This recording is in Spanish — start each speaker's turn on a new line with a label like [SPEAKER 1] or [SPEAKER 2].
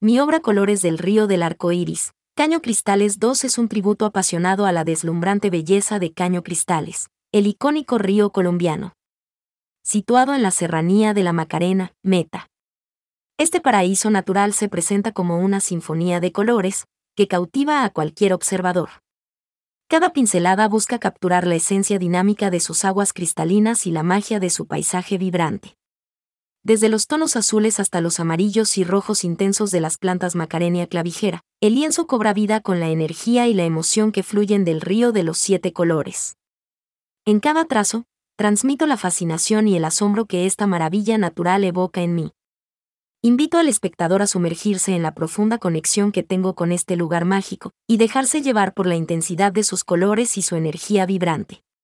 [SPEAKER 1] Mi obra Colores del Río del Arco Iris, Caño Cristales 2 es un tributo apasionado a la deslumbrante belleza de Caño Cristales, el icónico río colombiano. Situado en la serranía de la Macarena, Meta. Este paraíso natural se presenta como una sinfonía de colores, que cautiva a cualquier observador. Cada pincelada busca capturar la esencia dinámica de sus aguas cristalinas y la magia de su paisaje vibrante. Desde los tonos azules hasta los amarillos y rojos intensos de las plantas Macarenia clavijera, el lienzo cobra vida con la energía y la emoción que fluyen del río de los 7 colores. En cada trazo, transmito la fascinación y el asombro que esta maravilla natural evoca en mí. Invito al espectador a sumergirse en la profunda conexión que tengo con este lugar mágico, y dejarse llevar por la intensidad de sus colores y su energía vibrante.